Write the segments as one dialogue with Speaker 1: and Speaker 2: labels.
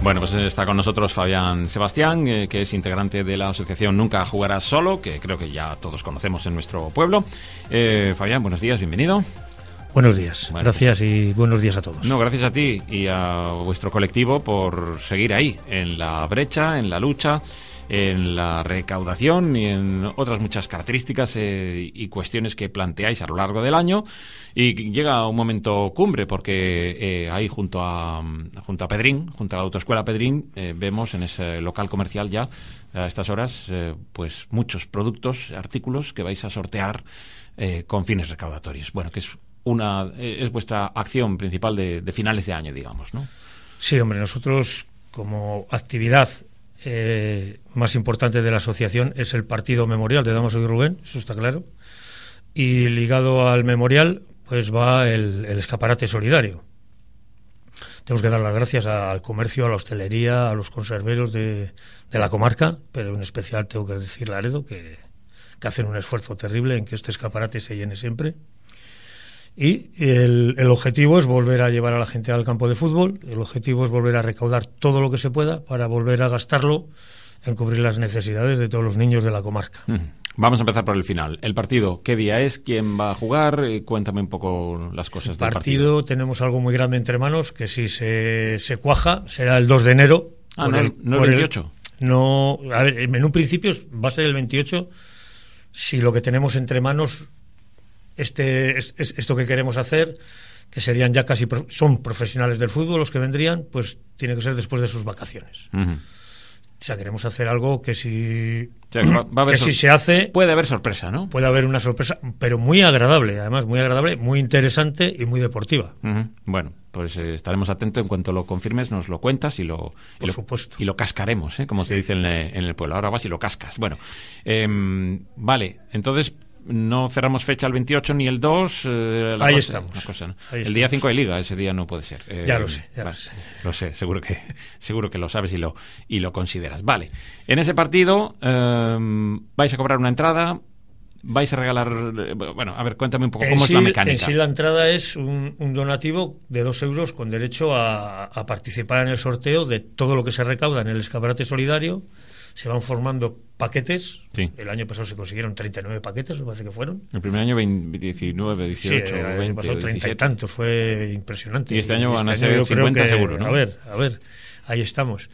Speaker 1: Bueno, pues está con nosotros Fabián Sebastián, que es integrante de la asociación Nunca Jugarás Solo, que creo que ya todos conocemos en nuestro pueblo. Fabián, buenos días, bienvenido.
Speaker 2: Buenos días, bueno, gracias y buenos días a todos.
Speaker 1: No, gracias a ti y a vuestro colectivo por seguir ahí, en la brecha, en la lucha, en la recaudación y en otras muchas características y cuestiones que planteáis a lo largo del año. Y llega un momento cumbre porque ahí junto a Pedrín, junto a la autoescuela Pedrín, vemos en ese local comercial ya a estas horas pues muchos productos, artículos que vais a sortear con fines recaudatorios. Bueno, que es vuestra acción principal de finales de año, digamos, ¿no?
Speaker 2: Sí, hombre, nosotros como actividad más importante de la asociación es el partido memorial de Damaso y Rubén, eso está claro, y ligado al memorial pues va el escaparate solidario. Tenemos que dar las gracias al comercio, a la hostelería, a los conserveros de la comarca, pero en especial tengo que decir Laredo, que hacen un esfuerzo terrible en que este escaparate se llene siempre. Y el objetivo es volver a llevar a la gente al campo de fútbol, el objetivo es volver a recaudar todo lo que se pueda para volver a gastarlo en cubrir las necesidades de todos los niños de la comarca.
Speaker 1: Vamos a empezar por el final. ¿El partido qué día es? ¿Quién va a jugar? Cuéntame un poco las cosas del partido.
Speaker 2: Tenemos algo muy grande entre manos, que si se cuaja será el 2 de enero.
Speaker 1: ¿No el 28?
Speaker 2: No, a ver, en un principio va a ser el 28, si lo que tenemos entre manos... Esto que queremos hacer, que serían ya son profesionales del fútbol los que vendrían, pues tiene que ser después de sus vacaciones. O sea, queremos hacer algo que si se hace...
Speaker 1: Puede haber sorpresa, ¿no?
Speaker 2: Puede haber una sorpresa, pero muy agradable, además muy agradable, muy interesante y muy deportiva.
Speaker 1: Bueno, pues estaremos atentos, en cuanto lo confirmes nos lo cuentas
Speaker 2: Por supuesto.
Speaker 1: Y lo cascaremos, como se dice en el pueblo. Ahora vas y lo cascas. Bueno, vale, entonces... No cerramos fecha el 28 ni el 2.
Speaker 2: Ahí estamos.
Speaker 1: ¿No?
Speaker 2: Ahí
Speaker 1: el día 5 hay liga, ese día no puede ser.
Speaker 2: Ya lo sé.
Speaker 1: Lo sé, seguro que lo sabes y lo consideras. Vale, en ese partido vais a cobrar una entrada, vais a regalar... Bueno, a ver, cuéntame un poco cómo es la mecánica.
Speaker 2: En sí la entrada es un donativo de 2 euros con derecho a participar en el sorteo de todo lo que se recauda en el escaparate solidario. Se van formando paquetes.
Speaker 1: Sí.
Speaker 2: El año pasado se consiguieron 39 paquetes, me parece que fueron.
Speaker 1: El primer año 19, 18,
Speaker 2: sí, el
Speaker 1: 20,
Speaker 2: año pasado 30 17. Y tantos, fue impresionante.
Speaker 1: Y este año van a ser 50 seguro, ¿no?
Speaker 2: A ver, ahí estamos.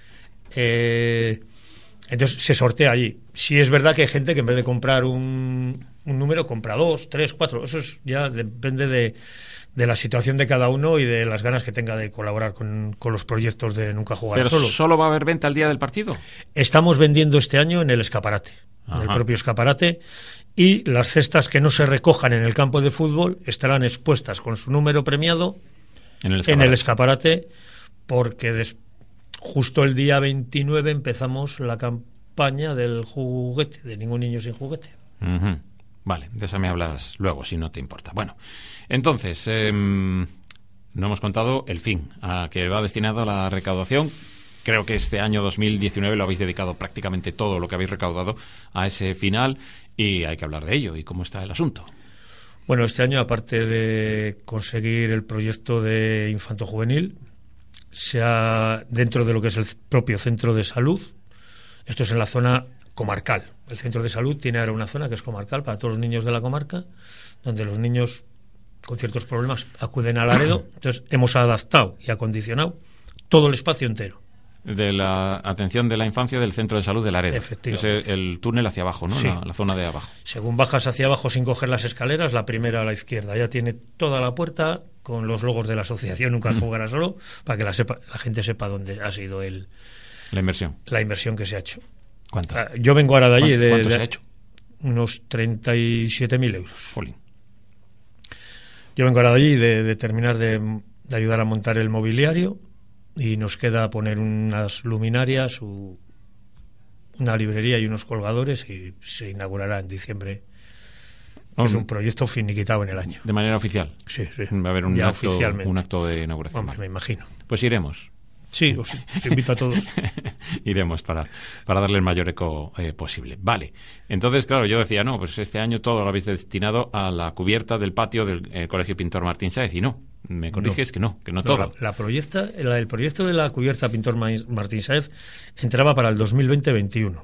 Speaker 2: Entonces se sortea allí. Sí es verdad que hay gente que en vez de comprar un número, compra 2, 3, 4. Eso ya depende de la situación de cada uno y de las ganas que tenga de colaborar con los proyectos de Nunca Jugarás Solo.
Speaker 1: ¿Pero solo va a haber venta el día del partido?
Speaker 2: Estamos vendiendo este año en el escaparate, en el propio escaparate, y las cestas que no se recojan en el campo de fútbol estarán expuestas con su número premiado en el escaparate, porque justo el día 29 empezamos la campaña del juguete, de Ningún Niño Sin Juguete.
Speaker 1: Vale, de eso me hablas luego, si no te importa. Bueno, entonces, no hemos contado el fin a que va destinado a la recaudación. Creo que este año 2019 lo habéis dedicado prácticamente todo lo que habéis recaudado a ese final y hay que hablar de ello y cómo está el asunto.
Speaker 2: Bueno, este año, aparte de conseguir el proyecto de infanto-juvenil, dentro de lo que es el propio centro de salud, esto es en la zona comarcal. El centro de salud tiene ahora una zona que es comarcal para todos los niños de la comarca, donde los niños con ciertos problemas acuden a Laredo. Entonces hemos adaptado y acondicionado todo el espacio entero.
Speaker 1: De la atención de la infancia del centro de salud de Laredo.
Speaker 2: Efectivamente.
Speaker 1: Es el túnel hacia abajo, ¿no?
Speaker 2: Sí.
Speaker 1: La zona de abajo.
Speaker 2: Según bajas hacia abajo sin coger las escaleras, la primera a la izquierda. Ya tiene toda la puerta con los logos de la asociación Nunca Jugarás Solo, para que la gente sepa dónde ha sido
Speaker 1: la inversión
Speaker 2: que se ha hecho.
Speaker 1: ¿Cuánto?
Speaker 2: Yo vengo ahora de allí.
Speaker 1: ¿Cuánto se ha hecho?
Speaker 2: Unos 37.000 euros.
Speaker 1: Jolín.
Speaker 2: Yo vengo ahora de allí de terminar de ayudar a montar el mobiliario y nos queda poner unas luminarias, una librería y unos colgadores y se inaugurará en diciembre. Es un proyecto finiquitado en el año.
Speaker 1: ¿De manera oficial?
Speaker 2: Sí.
Speaker 1: Va a haber un acto de inauguración.
Speaker 2: Hombre, me imagino.
Speaker 1: Pues iremos.
Speaker 2: Sí, os invito a todos.
Speaker 1: Iremos para darle el mayor eco posible. Vale. Entonces, claro, yo decía, no, pues este año todo lo habéis destinado a la cubierta del patio del Colegio Pintor Martín Sáez, y no. Me corriges que no
Speaker 2: La
Speaker 1: todo.
Speaker 2: el proyecto de la cubierta Pintor Martín Sáez entraba para el 2020-21.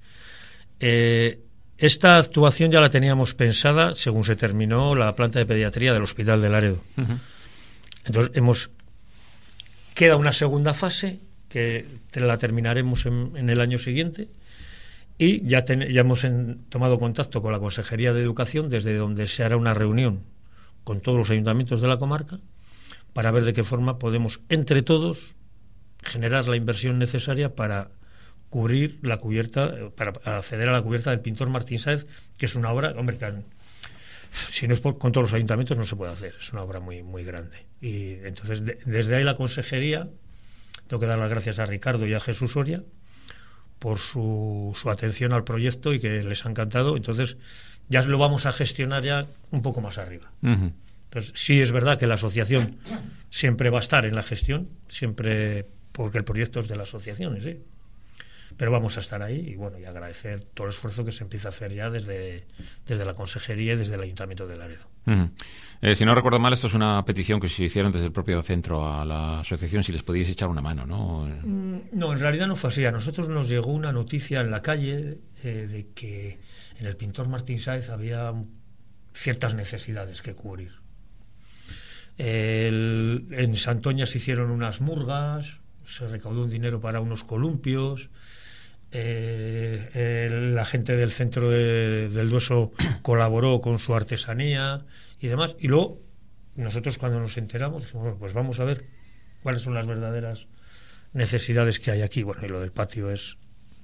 Speaker 2: Esta actuación ya la teníamos pensada según se terminó la planta de pediatría del Hospital de Laredo. Entonces queda una segunda fase que la terminaremos en el año siguiente, y ya hemos tomado contacto con la Consejería de Educación, desde donde se hará una reunión con todos los ayuntamientos de la comarca para ver de qué forma podemos entre todos generar la inversión necesaria para cubrir la cubierta, para acceder a la cubierta del Pintor Martín Sáez, que es una obra, hombre, que si no es con todos los ayuntamientos no se puede hacer, es una obra muy, muy grande. Y entonces desde ahí la consejería, tengo que dar las gracias a Ricardo y a Jesús Soria por su atención al proyecto y que les ha encantado. Entonces ya lo vamos a gestionar ya un poco más arriba. Entonces sí es verdad que la asociación siempre va a estar en la gestión, siempre, porque el proyecto es de la asociación, ¿sí? Pero vamos a estar ahí y bueno, y agradecer todo el esfuerzo que se empieza a hacer ya desde la consejería y desde el Ayuntamiento de Laredo.
Speaker 1: Si no recuerdo mal, esto es una petición que se hicieron desde el propio centro a la asociación, si les podíais echar una mano, ¿no?
Speaker 2: No, en realidad no fue así. A nosotros nos llegó una noticia en la calle de que en el Pintor Martín Sáez había ciertas necesidades que cubrir. En Santoña se hicieron unas murgas, se recaudó un dinero para unos columpios. La gente del centro del Dueso colaboró con su artesanía y demás, y luego nosotros cuando nos enteramos dijimos, bueno, pues vamos a ver cuáles son las verdaderas necesidades que hay aquí. Bueno, y lo del patio es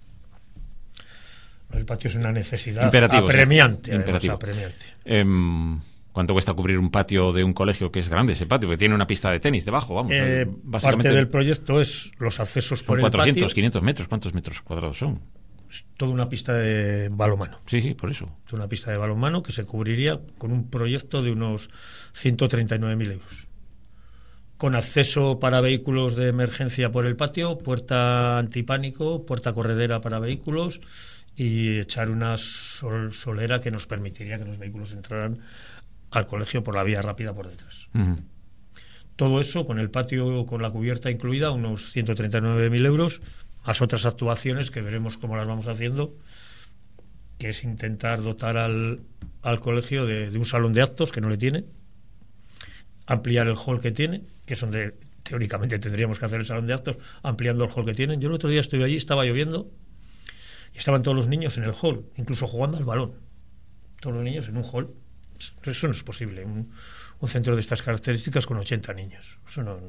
Speaker 2: una necesidad apremiante, además, apremiante.
Speaker 1: ¿Cuánto cuesta cubrir un patio de un colegio que es grande, ese patio, que tiene una pista de tenis debajo? Vamos, básicamente,
Speaker 2: parte del proyecto es los accesos por el
Speaker 1: 400,
Speaker 2: patio.
Speaker 1: 500 metros. ¿Cuántos metros cuadrados son?
Speaker 2: Es toda una pista de balonmano.
Speaker 1: Sí, por eso.
Speaker 2: Es una pista de balonmano que se cubriría con un proyecto de unos 139.000 euros. Con acceso para vehículos de emergencia por el patio, puerta antipánico, puerta corredera para vehículos y echar una solera que nos permitiría que los vehículos entraran al colegio por la vía rápida por detrás. Todo eso con el patio, con la cubierta incluida, unos 139.000 euros, más otras actuaciones que veremos cómo las vamos haciendo, que es intentar dotar al colegio de un salón de actos que no le tiene, ampliar el hall que tiene, que es donde teóricamente tendríamos que hacer el salón de actos, ampliando el hall que tienen. Yo el otro día estuve allí, estaba lloviendo y estaban todos los niños en el hall, incluso jugando al balón, todos los niños en un hall. Eso no es posible, un centro de estas características con 80 niños. Eso no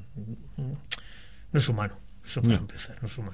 Speaker 2: es humano. Eso para empezar, no es humano.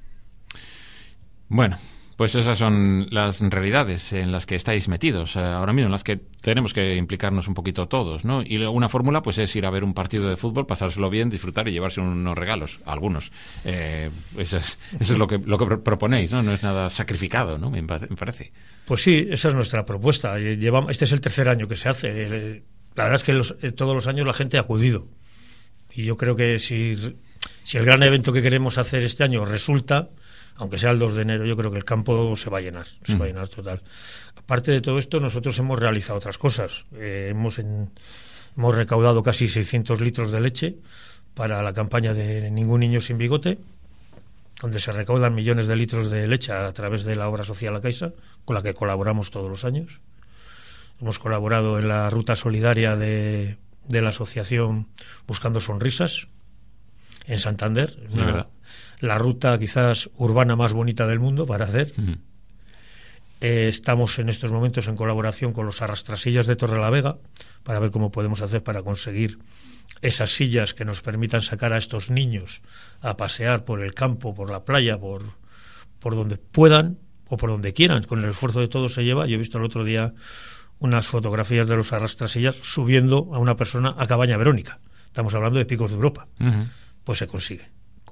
Speaker 1: Bueno, pues esas son las realidades en las que estáis metidos ahora mismo, en las que tenemos que implicarnos un poquito todos, ¿no? Y una fórmula pues es ir a ver un partido de fútbol, pasárselo bien, disfrutar y llevarse unos regalos, algunos. Eso es lo que proponéis, ¿no? No es nada sacrificado, ¿no? Me parece.
Speaker 2: Pues sí, esa es nuestra propuesta. Este es el tercer año que se hace. La verdad es que todos los años la gente ha acudido. Y yo creo que si el gran evento que queremos hacer este año resulta, aunque sea el 2 de enero, yo creo que el campo se va a llenar. Se va a llenar total. Aparte de todo esto, nosotros hemos realizado otras cosas. Hemos recaudado casi 600 litros de leche para la campaña de Ningún Niño Sin Bigote, donde se recaudan millones de litros de leche a través de la obra social La Caixa, con la que colaboramos todos los años. Hemos colaborado en la ruta solidaria de la asociación Buscando Sonrisas, en Santander, la ruta quizás urbana más bonita del mundo para hacer. Estamos en estos momentos en colaboración con los arrastrasillas de Torrelavega para ver cómo podemos hacer para conseguir esas sillas que nos permitan sacar a estos niños a pasear por el campo, por la playa, por donde puedan o por donde quieran. Con el esfuerzo de todos se lleva. Yo he visto el otro día unas fotografías de los arrastrasillas subiendo a una persona a Cabaña Verónica. Estamos hablando de Picos de Europa. Pues se consigue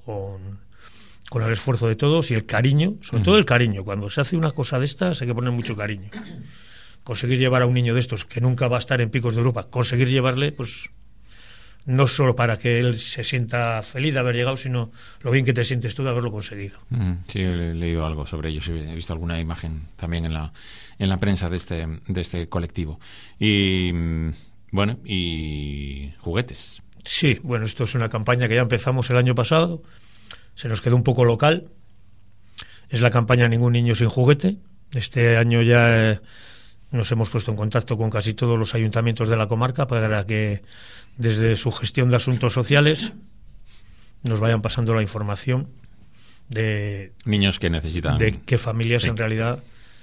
Speaker 2: con el esfuerzo de todos y el cariño, sobre todo el cariño. Cuando se hace una cosa de estas hay que poner mucho cariño. Conseguir llevar a un niño de estos que nunca va a estar en Picos de Europa, conseguir llevarle, pues no solo para que él se sienta feliz de haber llegado, sino lo bien que te sientes tú de haberlo conseguido.
Speaker 1: Sí, he leído algo sobre ello, he visto alguna imagen también en la prensa de este colectivo. Y bueno, y juguetes.
Speaker 2: Sí, bueno, esto es una campaña que ya empezamos el año pasado, se nos quedó un poco local, es la campaña Ningún niño sin juguete. Este año ya nos hemos puesto en contacto con casi todos los ayuntamientos de la comarca para que desde su gestión de asuntos sociales nos vayan pasando la información de
Speaker 1: niños que necesitan,
Speaker 2: de qué familias
Speaker 1: sí,
Speaker 2: en realidad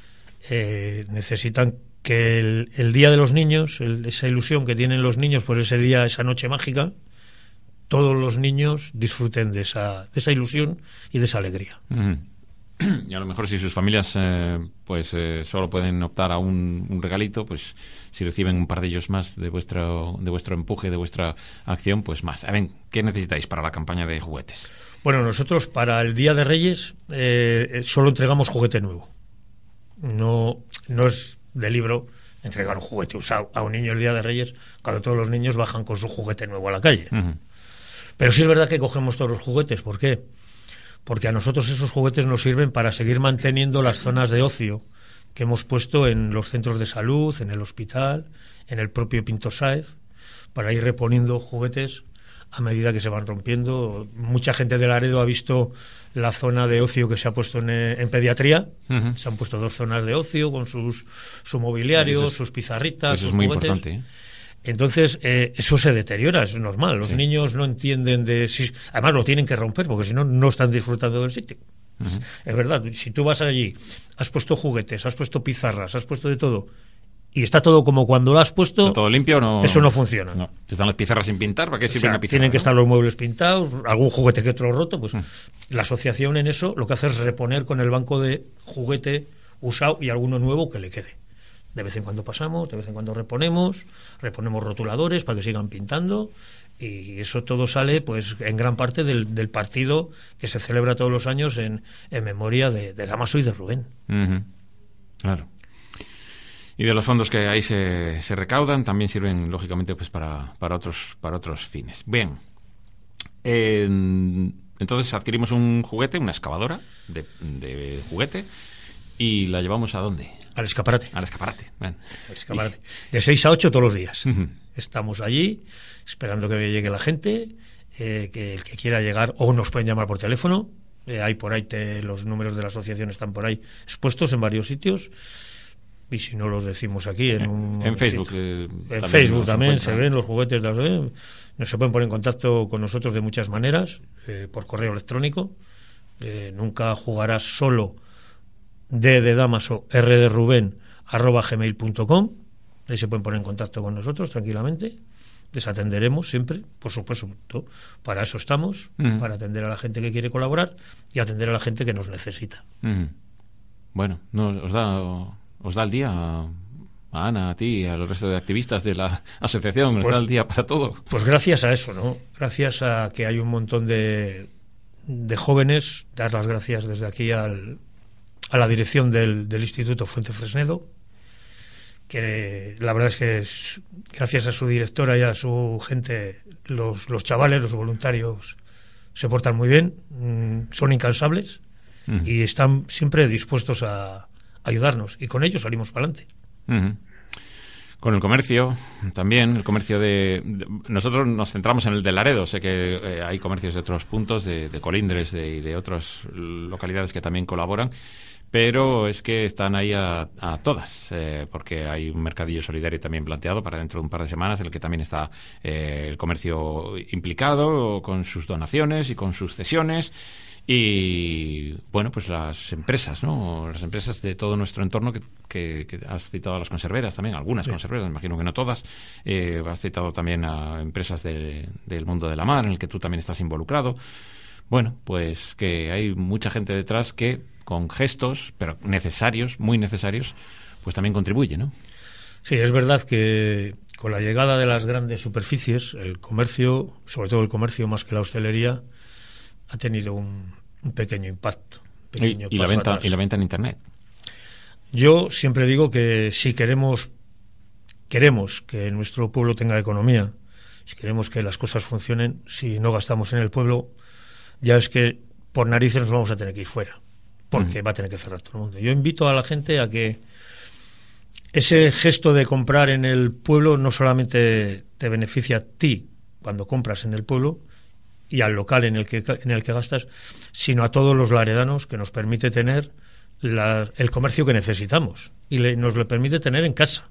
Speaker 2: necesitan que el Día de los Niños, esa ilusión que tienen los niños por ese día, esa noche mágica, todos los niños disfruten de esa ilusión y de esa alegría.
Speaker 1: Y a lo mejor si sus familias solo pueden optar a un regalito, pues si reciben un par de ellos más de vuestro empuje, de vuestra acción, pues más. A ver, ¿qué necesitáis para la campaña de juguetes?
Speaker 2: Bueno, nosotros para el Día de Reyes solo entregamos juguete nuevo. No es de libro entregar un juguete usado a un niño el Día de Reyes cuando todos los niños bajan con su juguete nuevo a la calle. Pero sí es verdad que cogemos todos los juguetes. ¿Por qué? Porque a nosotros esos juguetes nos sirven para seguir manteniendo las zonas de ocio que hemos puesto en los centros de salud, en el hospital, en el propio Pintor Sáez, para ir reponiendo juguetes a medida que se van rompiendo. Mucha gente de Laredo ha visto la zona de ocio que se ha puesto en pediatría. Se han puesto 2 zonas de ocio con su mobiliario, sus pizarritas,
Speaker 1: eso
Speaker 2: sus
Speaker 1: es muy
Speaker 2: juguetes.
Speaker 1: importante, ¿eh?
Speaker 2: Entonces, eso se deteriora, es normal. Los niños no entienden además lo tienen que romper, porque si no, no están disfrutando del sitio. Es verdad, si tú vas allí, has puesto juguetes, has puesto pizarras, has puesto de todo, y está todo como cuando lo has puesto...
Speaker 1: ¿Está todo limpio o no?
Speaker 2: Eso no funciona.
Speaker 1: No. Si están las pizarras sin pintar, ¿para qué sirve una pizarra?
Speaker 2: Tienen que
Speaker 1: ¿no?
Speaker 2: estar los muebles pintados, algún juguete que otro roto, pues la asociación en eso lo que hace es reponer con el banco de juguete usado y alguno nuevo que le quede. De vez en cuando pasamos, de vez en cuando reponemos rotuladores para que sigan pintando, y eso todo sale pues en gran parte del partido que se celebra todos los años en memoria de Dámaso y de Rubén.
Speaker 1: Claro. Y de los fondos que ahí se recaudan también sirven lógicamente pues para otros fines. Bien. Entonces adquirimos un juguete, una excavadora de juguete, y la llevamos ¿a dónde?
Speaker 2: Al escaparate.
Speaker 1: Al escaparate. Bueno.
Speaker 2: Al escaparate. De 6 a 8 todos los días. Estamos allí esperando que llegue la gente, que el que quiera llegar, o nos pueden llamar por teléfono. Hay por ahí los números de la asociación están por ahí expuestos en varios sitios. Y si no los decimos aquí en
Speaker 1: Facebook.
Speaker 2: En Facebook también se ven los juguetes. No se pueden poner en contacto con nosotros de muchas maneras, por correo electrónico. Nunca jugarás solo. D de Dámaso, R de Rubén, @gmail.com. Ahí se pueden poner en contacto con nosotros tranquilamente. Les atenderemos siempre, por supuesto. Para eso estamos, para atender a la gente que quiere colaborar y atender a la gente que nos necesita.
Speaker 1: Bueno, no, os da el día a Ana, a ti, al resto de activistas de la asociación, os da el día para todo.
Speaker 2: Pues gracias a eso, ¿no? Gracias a que hay un montón de jóvenes, dar las gracias desde aquí a la dirección del Instituto Fuente Fresnedo, que la verdad es que gracias a su directora y a su gente, los chavales, los voluntarios se portan muy bien, son incansables y están siempre dispuestos a ayudarnos, y con ellos salimos para adelante.
Speaker 1: Con el comercio también, el comercio nosotros nos centramos en el de Laredo. Sé que hay comercios de otros puntos, de Colindres y de otras localidades que también colaboran, pero es que están ahí a todas, porque hay un mercadillo solidario también planteado para dentro de un par de semanas, en el que también está el comercio implicado con sus donaciones y con sus cesiones. Y bueno, pues las empresas, ¿no? Las empresas de todo nuestro entorno que has citado a las conserveras también, algunas conserveras, me imagino que no todas. Has citado también a empresas del mundo de la mar, en el que tú también estás involucrado. Bueno, pues que hay mucha gente detrás que con gestos, pero necesarios, muy necesarios, pues también contribuye, ¿no?
Speaker 2: Sí, es verdad que con la llegada de las grandes superficies, el comercio, sobre todo el comercio más que la hostelería, ha tenido un pequeño impacto.
Speaker 1: Y la venta en Internet.
Speaker 2: Yo siempre digo que si queremos que nuestro pueblo tenga economía, si queremos que las cosas funcionen, si no gastamos en el pueblo, ya es que por narices nos vamos a tener que ir fuera, porque va a tener que cerrar todo el mundo. Yo invito a la gente a que ese gesto de comprar en el pueblo no solamente te beneficia a ti, cuando compras en el pueblo y al local en el que gastas, sino a todos los laredanos, que nos permite tener el comercio que necesitamos y nos lo permite tener en casa.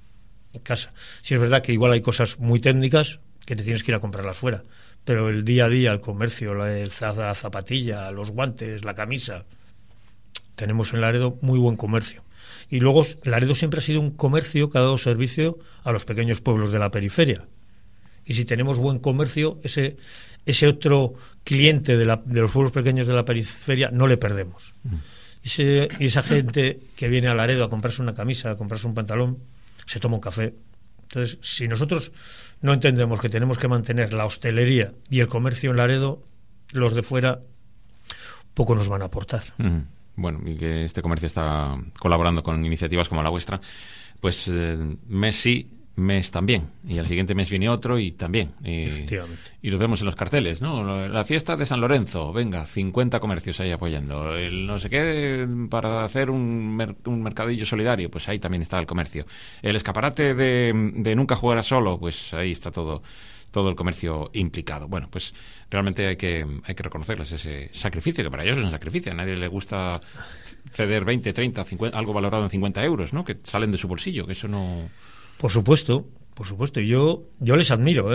Speaker 2: Si es verdad que igual hay cosas muy técnicas que te tienes que ir a comprarlas fuera, pero el día a día, el comercio, la zapatilla, los guantes, la camisa, tenemos en Laredo muy buen comercio. Y luego Laredo siempre ha sido un comercio que ha dado servicio a los pequeños pueblos de la periferia. Y si tenemos buen comercio, ese otro cliente de los pueblos pequeños de la periferia no le perdemos. Y esa gente que viene a Laredo a comprarse una camisa, a comprarse un pantalón, se toma un café. Entonces, si nosotros no entendemos que tenemos que mantener la hostelería y el comercio en Laredo, los de fuera poco nos van a aportar.
Speaker 1: Bueno, y que este comercio está colaborando con iniciativas como la vuestra, pues mes sí, mes también, y al siguiente mes viene otro y también,
Speaker 2: Efectivamente.
Speaker 1: Y lo vemos en los carteles, ¿no? La fiesta de San Lorenzo, venga, 50 comercios ahí apoyando, el no sé qué para hacer un mercadillo solidario, pues ahí también está el comercio, el escaparate de Nunca Jugarás Solo, pues ahí está todo el comercio implicado. Bueno, pues realmente hay que reconocerles ese sacrificio, que para ellos es un sacrificio. A nadie le gusta ceder 20, 30, 50, algo valorado en 50 euros, ¿no? Que salen de su bolsillo, que eso no...
Speaker 2: Por supuesto. Yo les admiro,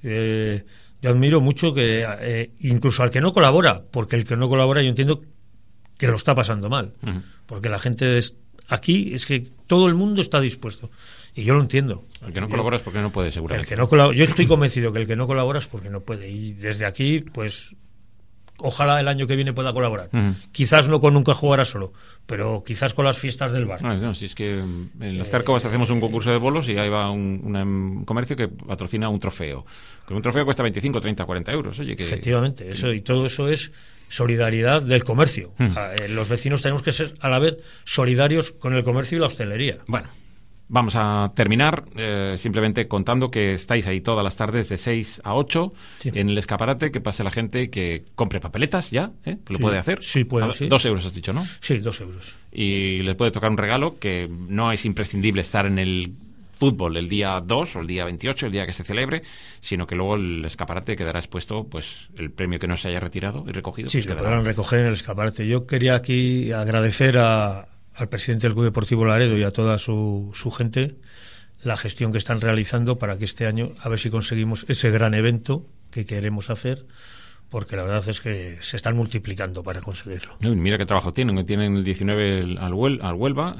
Speaker 2: yo admiro mucho que incluso al que no colabora, porque el que no colabora yo entiendo que lo está pasando mal, porque la gente aquí es que todo el mundo está dispuesto. Y yo lo entiendo.
Speaker 1: El que no colabora es porque no puede, seguramente.
Speaker 2: Yo estoy convencido que el que no colabora es porque no puede. Y desde aquí, pues, ojalá el año que viene pueda colaborar. Quizás no con Nunca Jugarás Solo, pero quizás con las fiestas del bar.
Speaker 1: No, si es que en las Cárcovas hacemos un concurso de bolos y ahí va un comercio que patrocina un trofeo. Que un trofeo cuesta 25, 30, 40 euros. Oye, que...
Speaker 2: Efectivamente, y todo eso es solidaridad del comercio. Los vecinos tenemos que ser a la vez solidarios con el comercio y la hostelería.
Speaker 1: Bueno, vamos a terminar simplemente contando que estáis ahí todas las tardes de 6 a 8 en el escaparate, que pase la gente y que compre papeletas ya, ¿Lo puede hacer?
Speaker 2: Sí, puede, sí.
Speaker 1: 2 euros has dicho, ¿no?
Speaker 2: Sí, 2 euros.
Speaker 1: Y les puede tocar un regalo, que no es imprescindible estar en el fútbol el día 2 o el día 28, el día que se celebre, sino que luego el escaparate quedará expuesto, pues el premio que no se haya retirado y recogido.
Speaker 2: Sí,
Speaker 1: pues
Speaker 2: lo podrán recoger en el escaparate. Yo quería aquí agradecer al presidente del Club Deportivo Laredo y a toda su gente la gestión que están realizando para que este año a ver si conseguimos ese gran evento que queremos hacer, porque la verdad es que se están multiplicando para conseguirlo.
Speaker 1: Mira qué trabajo tienen el 19 al Huesca,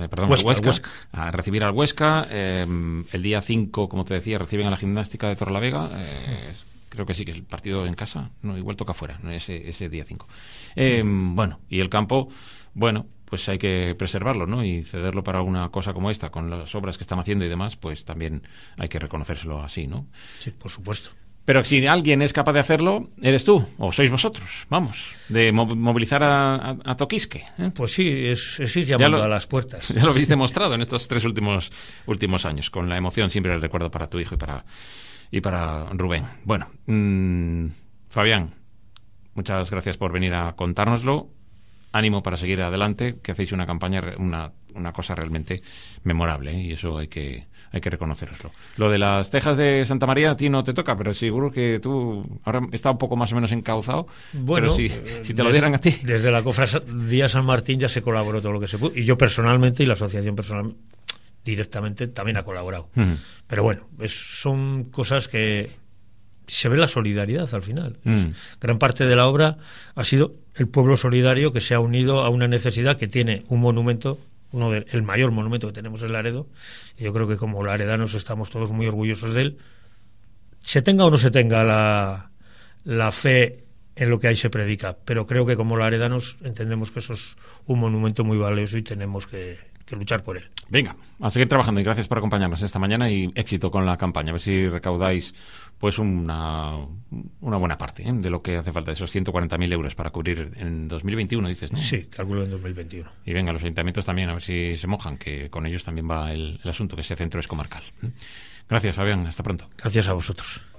Speaker 1: a recibir al Huesca, el día 5, como te decía, reciben a la Gimnástica de Torrelavega, creo que sí, que es el partido en casa, no, igual toca fuera, no, ese día 5. Bueno, y el campo, bueno, pues hay que preservarlo, ¿no? Y cederlo para una cosa como esta, con las obras que están haciendo y demás, pues también hay que reconocérselo así, ¿no?
Speaker 2: Sí, por supuesto.
Speaker 1: Pero si alguien es capaz de hacerlo, eres tú, o sois vosotros, vamos, de movilizar a Toquisque.
Speaker 2: Pues sí, es ir llamando a las puertas.
Speaker 1: Ya lo habéis demostrado en estos 3 últimos años, con la emoción, siempre el recuerdo para tu hijo y para Rubén. Bueno, Fabián, muchas gracias por venir a contárnoslo. Ánimo para seguir adelante, que hacéis una campaña, una cosa realmente memorable, y eso hay que reconoceroslo. Lo de las tejas de Santa María a ti no te toca, pero seguro que tú ahora está un poco más o menos encauzado. Bueno, pero si te lo dieran a ti.
Speaker 2: Desde la Cofradía San Martín ya se colaboró todo lo que se pudo, y yo personalmente y la asociación personal directamente también ha colaborado. Pero bueno, son cosas que se ve la solidaridad al final. Gran parte de la obra ha sido el pueblo solidario que se ha unido a una necesidad que tiene un monumento, el mayor monumento que tenemos en Laredo, y yo creo que como laredanos estamos todos muy orgullosos de él, se tenga o no se tenga la fe en lo que ahí se predica, pero creo que como laredanos entendemos que eso es un monumento muy valioso y tenemos que luchar por él.
Speaker 1: Venga, a seguir trabajando, y gracias por acompañarnos esta mañana y éxito con la campaña. A ver si recaudáis pues una buena parte de lo que hace falta, esos 140.000 euros para cubrir en 2021, dices, ¿no?
Speaker 2: Sí, calculo en 2021.
Speaker 1: Y venga, los ayuntamientos también, a ver si se mojan, que con ellos también va el asunto, que ese centro es comarcal. Gracias, Fabián, hasta pronto.
Speaker 2: Gracias a vosotros.